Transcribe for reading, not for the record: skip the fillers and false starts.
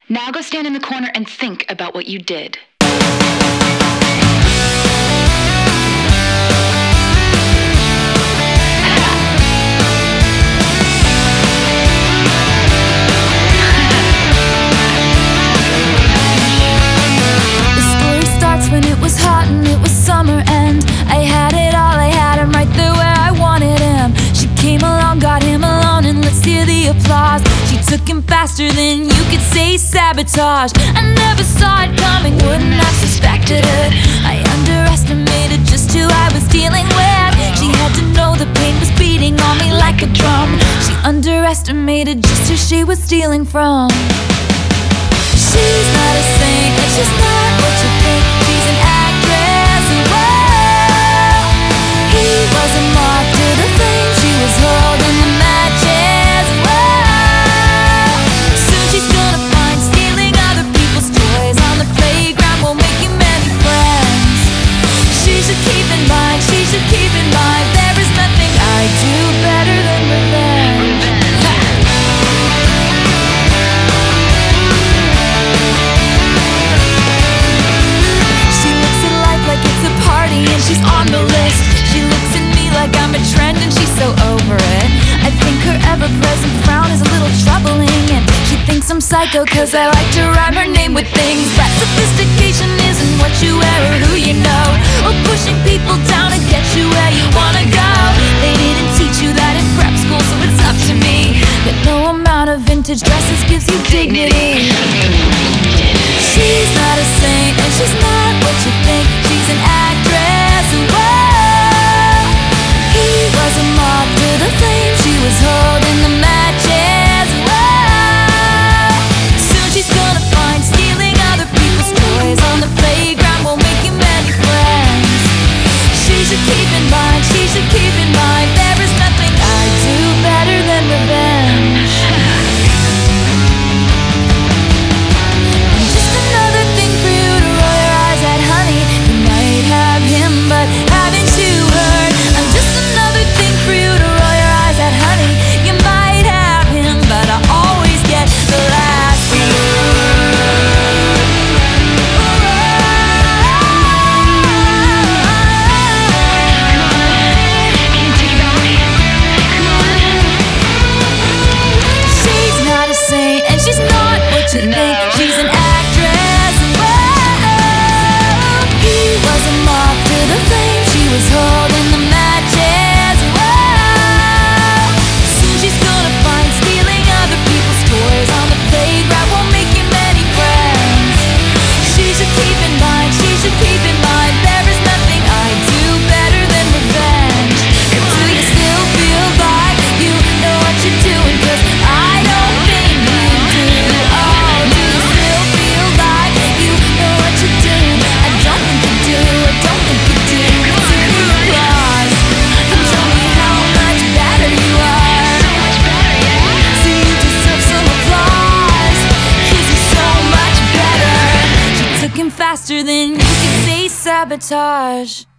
Now go stand in the corner and think about what you did. When it was hot and it was summer and I had it all, I had him right there where I wanted him. She came along, got him alone, and let's hear the applause. She took him faster than you could say sabotage. I never saw it coming, wouldn't have suspected it. I underestimated just who I was dealing with. She had to know the pain was beating on me like a drum. She underestimated just who she was stealing from. She's not a saint and she's not what you think. She's an actress, whoa. He was a moth to the flame. She was holding the matches, whoa. Soon she's gonna find stealing other people's toys on the playground won't make you many friends. She should keep in mind, she should keep in mind, there is nothing I do better than revenge. And she's on the list. She looks at me like I'm a trend and she's so over it. I think her ever-present frown is a little troubling, and she thinks I'm psycho cause I like to rhyme her name with things. But sophistication isn't what you wear or who you know, or pushing people down to get you where you wanna go. They didn't teach you that in prep school, so it's up to me that no amount of vintage dresses gives you dignity. She's not a saint and she's not what you think. She's an actress, whoa. He was a moth to the flame. She was holding the matches, whoa. Soon she's gonna find stealing other people's toys on the playground won't make you many friends. She should keep in mind, she should keep in mind, there is nothing I do better than revenge. But haven't you heard? I'm just another thing for you to roll your eyes at, honey. You might have him, but I always get the last word. She's not a saint and she's not what you think. She's an actress, whoa. He was a moth to the flame. She was holding the matches, whoa. Soon she's gonna find stealing other people's toys on the playground won't make you many friends. She should keep in mind, she should keep in mind, there is nothing I do better than revenge. And do you still feel like you know what you're doing? Cause I don't think you do. Oh, do you still feel like you know what you're doing? I don't think you do, I don't think you do. So you applause and show me how much better you are. So you deserve some applause, cause you're so much better. She took him faster than you could say sabotage.